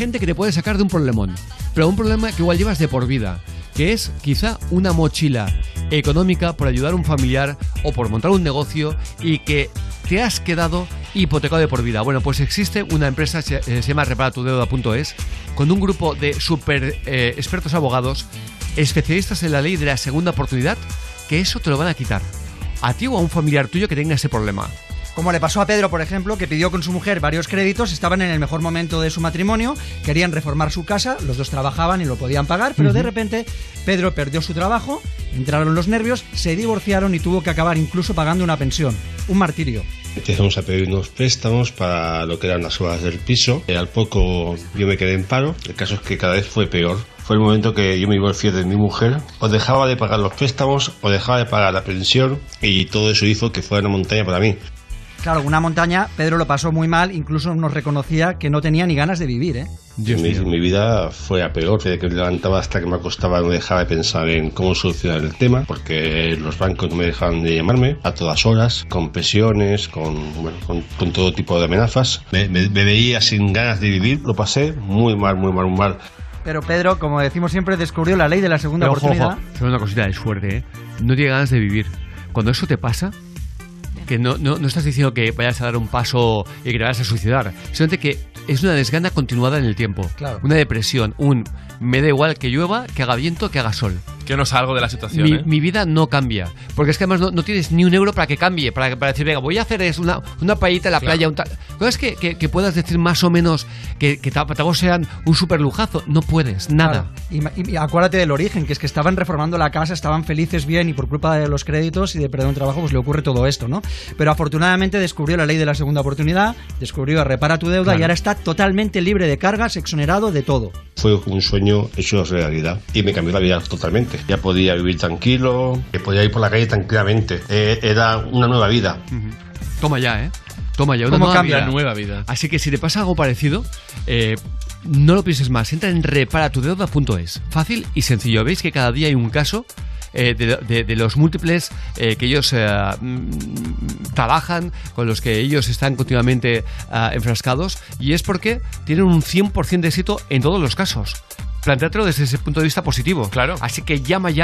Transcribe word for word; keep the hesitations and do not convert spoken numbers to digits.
gente que te puede sacar de un problemón, pero un problema que igual llevas de por vida, que es quizá una mochila económica por ayudar a un familiar o por montar un negocio y que te has quedado hipotecado de por vida. Bueno, pues existe una empresa, se, se llama repara tu deuda punto es, con un grupo de super eh, expertos abogados, especialistas en la ley de la segunda oportunidad, que eso te lo van a quitar a ti o a un familiar tuyo que tenga ese problema. Como le pasó a Pedro, por ejemplo, que pidió con su mujer varios créditos, estaban en el mejor momento de su matrimonio, querían reformar su casa, los dos trabajaban y lo podían pagar, pero uh-huh. de repente Pedro perdió su trabajo, entraron los nervios, se divorciaron y tuvo que acabar incluso pagando una pensión. Un martirio. Empezamos a pedir unos préstamos para lo que eran las obras del piso. Eh, al poco yo me quedé en paro. El caso es que cada vez fue peor. Fue el momento que yo me divorcié de mi mujer. O dejaba de pagar los préstamos o dejaba de pagar la pensión, y todo eso hizo que fuera una montaña para mí. Claro, una montaña. Pedro lo pasó muy mal, incluso nos reconocía que no tenía ni ganas de vivir, ¿eh? Dios mi, mi vida fue a peor. Desde que me levantaba hasta que me acostaba no dejaba de pensar en cómo solucionar el tema, porque los bancos no me dejaban de llamarme a todas horas, con presiones, con, bueno, con, con todo tipo de amenazas. Me, me, me veía sin ganas de vivir. Lo pasé muy mal, muy mal, muy mal. Pero Pedro, como decimos siempre, descubrió la ley de la segunda Pero, oportunidad. Ojo, ojo. Es una cosita de suerte, ¿eh? No tiene ganas de vivir. Cuando eso te pasa, que no, no, no estás diciendo que vayas a dar un paso y que te vayas a suicidar, simplemente que es una desgana continuada en el tiempo, claro. Una depresión, un me da igual que llueva, que haga viento, que haga sol. Que no salgo de la situación, Mi, ¿eh? mi vida no cambia, porque es que además no, no tienes ni un euro para que cambie, para, para decir, venga, voy a hacer es una, una payita en la claro. playa, un tal... ¿Sabes que, que, que puedas decir más o menos que, que tampoco sean un super lujazo? No puedes, nada. Claro. Y, y acuérdate del origen, que es que estaban reformando la casa, estaban felices bien, y por culpa de los créditos y de perder un trabajo, pues le ocurre todo esto, ¿no? Pero afortunadamente descubrió la ley de la segunda oportunidad, descubrió a repara tu deuda, claro. Y ahora está totalmente libre de cargas, exonerado de todo. Fue un sueño hecho realidad y me cambió la vida totalmente. Ya podía vivir tranquilo, podía ir por la calle tranquilamente. Eh, era una nueva vida. Uh-huh. Toma ya, ¿eh? Toma ya, una ¿Cómo nueva cambia vida? la nueva vida? Así que si te pasa algo parecido, eh, no lo pienses más. Entra en repara tu deuda punto es. Fácil y sencillo. Veis que cada día hay un caso eh, de, de, de los múltiples eh, que ellos eh, mm, trabajan, con los que ellos están continuamente eh, enfrascados, y es porque tienen un cien por ciento de éxito en todos los casos. Plantéatelo desde ese punto de vista positivo. Claro. Así que llama ya